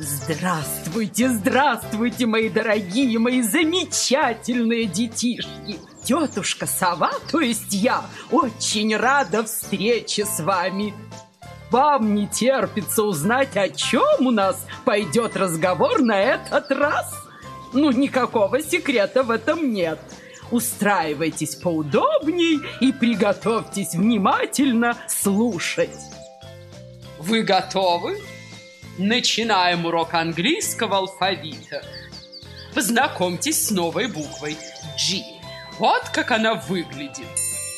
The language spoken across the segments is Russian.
Здравствуйте, здравствуйте, мои дорогие, мои замечательные детишки. Тетушка Сова, то есть я, очень рада встрече с вами. Вам не терпится узнать, о чем у нас пойдет разговор на этот раз? Ну, никакого секрета в этом нет. Устраивайтесь поудобней и приготовьтесь внимательно слушать. Вы готовы? Начинаем урок английского алфавита. Познакомьтесь с новой буквой G. Вот как она выглядит.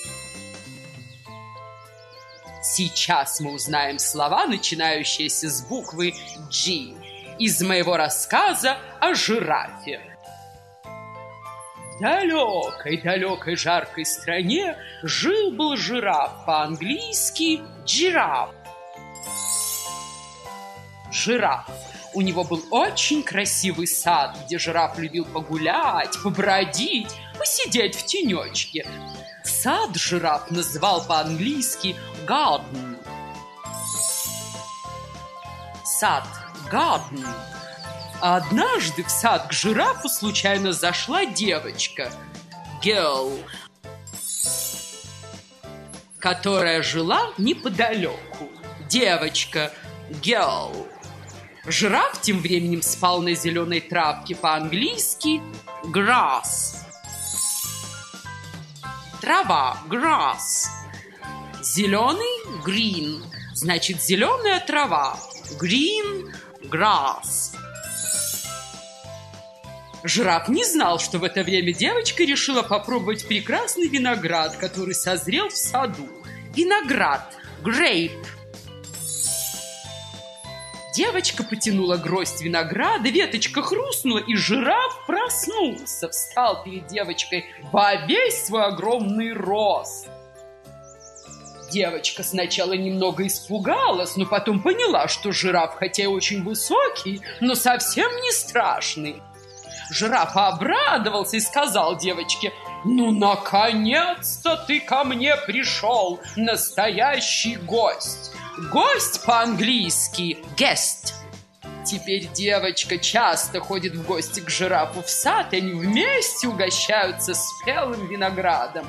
Сейчас мы узнаем слова, начинающиеся с буквы G, из моего рассказа о жирафе. В далекой-далекой жаркой стране жил-был жираф, по-английски giraffe. Жираф. У него был очень красивый сад, где жираф любил погулять, побродить, посидеть в тенечке. Сад жираф называл по-английски garden. Сад garden. А однажды в сад к жирафу случайно зашла девочка girl, которая жила неподалеку. Девочка girl. Жираф тем временем спал на зеленой травке, по-английски grass. Трава grass. Зеленый green. Значит, зеленая трава. Green grass. Жираф не знал, что в это время девочка решила попробовать прекрасный виноград, который созрел в саду. Виноград grape. Девочка потянула гроздь винограда, веточка хрустнула, и жираф проснулся, встал перед девочкой во весь свой огромный рост. Девочка сначала немного испугалась, но потом поняла, что жираф, хотя и очень высокий, но совсем не страшный. Жираф обрадовался и сказал девочке: «Ну, наконец-то ты ко мне пришел, настоящий гость». Гость по-английски guest. Теперь девочка часто ходит в гости к жирафу в сад, и они вместе угощаются спелым виноградом.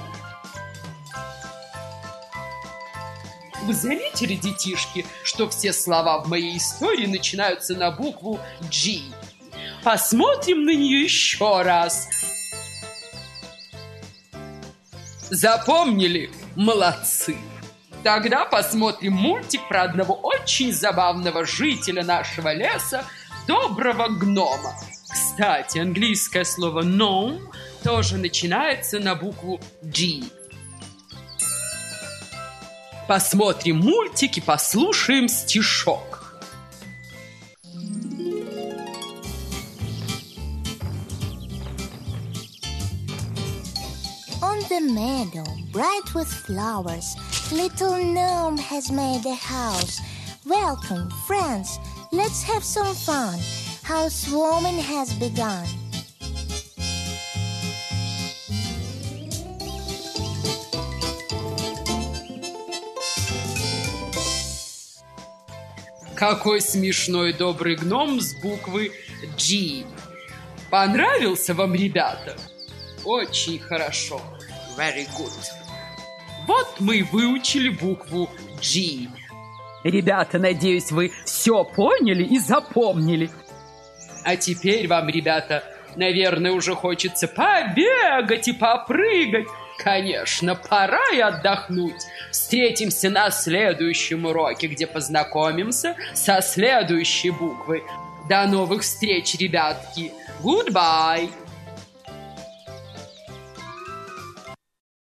Вы заметили, детишки, что все слова в моей истории начинаются на букву G? Посмотрим на нее еще раз. Запомнили? Молодцы! Тогда посмотрим мультик про одного очень забавного жителя нашего леса, доброго гнома. Кстати, английское слово gnome тоже начинается на букву G. Посмотрим мультик и послушаем стишок. On the meadow, bright with flowers, little gnome has made a house. Welcome, friends, let's have some fun. Housewarming has begun. Какой смешной добрый гном с буквы G. Понравился вам, ребята? Очень хорошо. Very good. Вот мы и выучили букву G. Ребята, надеюсь, вы все поняли и запомнили. А теперь вам, ребята, наверное, уже хочется побегать и попрыгать. Конечно, пора и отдохнуть. Встретимся на следующем уроке, где познакомимся со следующей буквой. До новых встреч, ребятки. Goodbye.